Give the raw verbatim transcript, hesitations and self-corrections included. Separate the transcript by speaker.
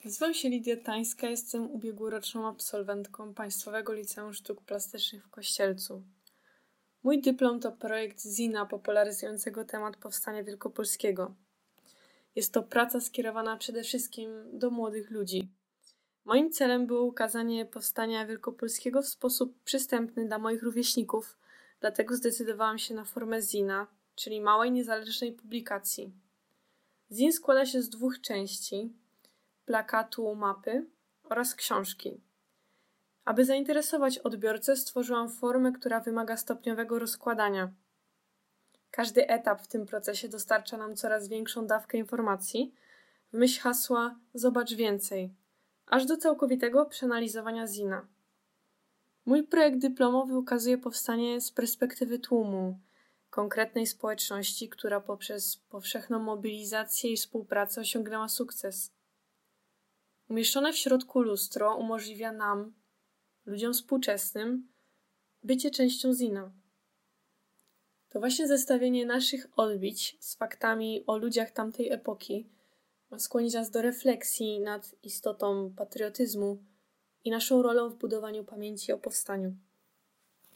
Speaker 1: Nazywam się Lidia Tańska, jestem ubiegłoroczną absolwentką Państwowego Liceum Sztuk Plastycznych w Kościelcu. Mój dyplom to projekt zina popularyzującego temat powstania wielkopolskiego. Jest to praca skierowana przede wszystkim do młodych ludzi. Moim celem było ukazanie powstania wielkopolskiego w sposób przystępny dla moich rówieśników, dlatego zdecydowałam się na formę zina, czyli małej, niezależnej publikacji. Zin składa się z dwóch części: plakatu, mapy oraz książki. Aby zainteresować odbiorcę, stworzyłam formę, która wymaga stopniowego rozkładania. Każdy etap w tym procesie dostarcza nam coraz większą dawkę informacji w myśl hasła „Zobacz więcej”, aż do całkowitego przeanalizowania zina. Mój projekt dyplomowy ukazuje powstanie z perspektywy tłumu, konkretnej społeczności, która poprzez powszechną mobilizację i współpracę osiągnęła sukces. Umieszczone w środku lustro umożliwia nam, ludziom współczesnym, bycie częścią zina. To właśnie zestawienie naszych odbić z faktami o ludziach tamtej epoki ma skłonić nas do refleksji nad istotą patriotyzmu i naszą rolą w budowaniu pamięci o powstaniu.